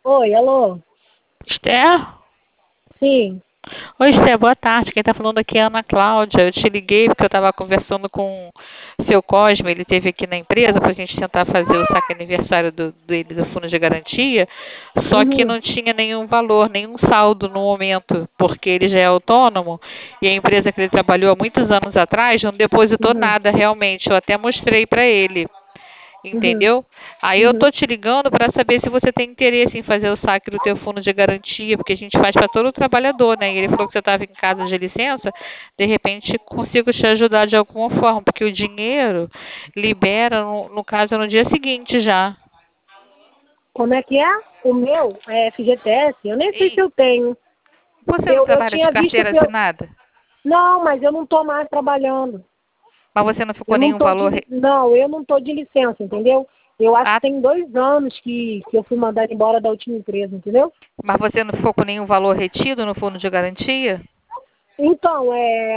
Oi, alô? Esther? Sim. Oi, Esther, boa tarde. Quem está falando aqui é a Ana Cláudia. Eu te liguei porque eu estava conversando com o seu Cosme, ele esteve aqui na empresa para a gente tentar fazer o saque aniversário dele do fundo de garantia, só que Uhum, não tinha nenhum valor, nenhum saldo no momento, porque ele já é autônomo e a empresa que ele trabalhou há muitos anos atrás não depositou uhum, nada realmente. Eu até mostrei para ele. uhum, Entendeu? Aí eu uhum. tô te ligando para saber se você tem interesse em fazer o saque do teu fundo de garantia, porque a gente faz para todo trabalhador, né? E ele falou que você estava em casa de licença, de repente consigo te ajudar de alguma forma, porque o dinheiro libera, no caso, no dia seguinte já. Como é que é? O meu é FGTS? Eu nem sei se E eu tenho. você não Eu trabalha de tinha visto carteira que eu... assinada? Não, mas eu não estou mais trabalhando. Mas você não ficou Eu não nenhum tô valor. de... Não, eu não tô de licença, entendeu? Eu acho que Ah, tem 2 anos que eu fui mandada embora da última empresa, entendeu? mas você não ficou com nenhum valor retido no fundo de garantia? Então,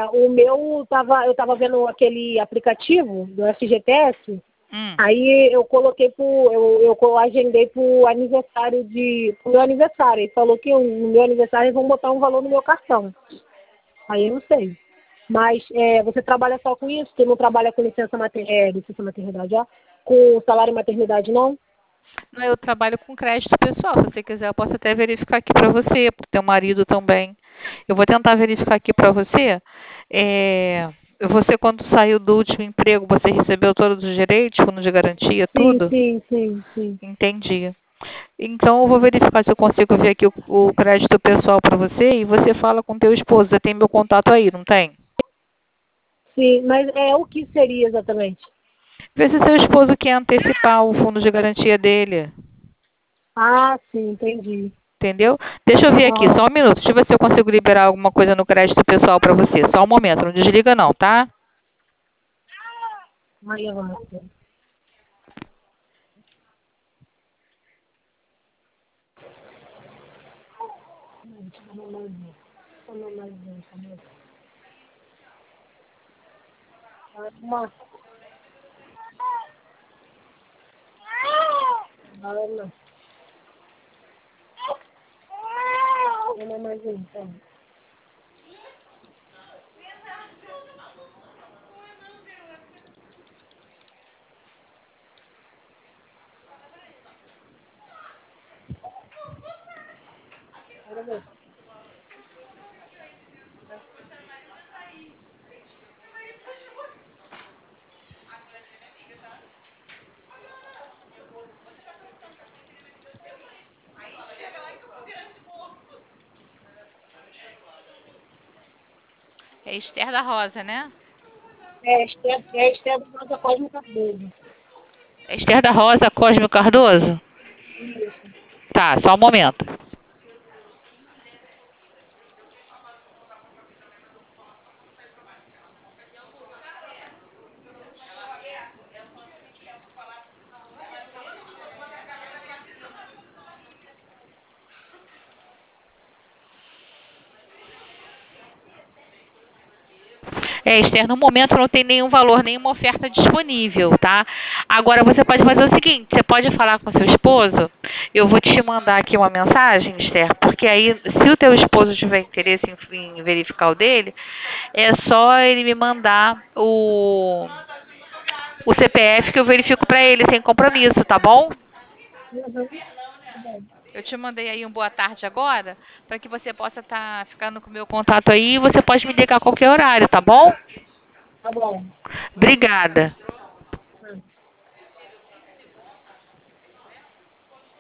eu tava vendo aquele aplicativo do FGTS. Hum. Aí eu coloquei agendei pro meu aniversário. Ele falou que no meu aniversário eles vão botar um valor no meu cartão. Aí eu não sei. Mas você trabalha só com isso? Você não trabalha com licença maternidade, ó? Com salário maternidade, não? Não, eu trabalho com crédito pessoal. Se você quiser, eu posso até verificar aqui para você, para o teu marido também. Eu vou tentar verificar aqui para você. Você, quando saiu do último emprego, você recebeu todos os direitos, fundo de garantia, Sim, tudo? sim, sim, sim. Entendi. Então, eu vou verificar se eu consigo ver aqui o crédito pessoal para você e você fala com teu esposo. Você tem meu contato aí, não tem? Sim, mas o que seria exatamente? Vê se seu esposo quer antecipar o fundo de garantia dele. Ah, sim, entendi. Entendeu? Deixa eu ver aqui, Aham. só um minuto. Deixa eu ver se eu consigo liberar alguma coisa no crédito pessoal para você. Só um momento, não desliga não, tá? Maria Rosa. Uma, Ana. Uma mais um, então. É Esther da Rosa, né? É Esther do Rosa Cosme Cardoso. É Esther da Rosa Cosme Cardoso? Isso. Tá, só um momento. Esther, no momento não tem nenhum valor, nenhuma oferta disponível, tá? Agora você pode fazer o seguinte, você pode falar com seu esposo, eu vou te mandar aqui uma mensagem, Esther, porque aí, se o teu esposo tiver interesse em verificar o dele, é só ele me mandar o CPF que eu verifico para ele, sem compromisso, tá bom? Uhum. Tá bom. Eu te mandei aí um boa tarde agora, para que você possa estar ficando com o meu contato aí e você pode me ligar a qualquer horário, tá bom? Tá bom. Obrigada.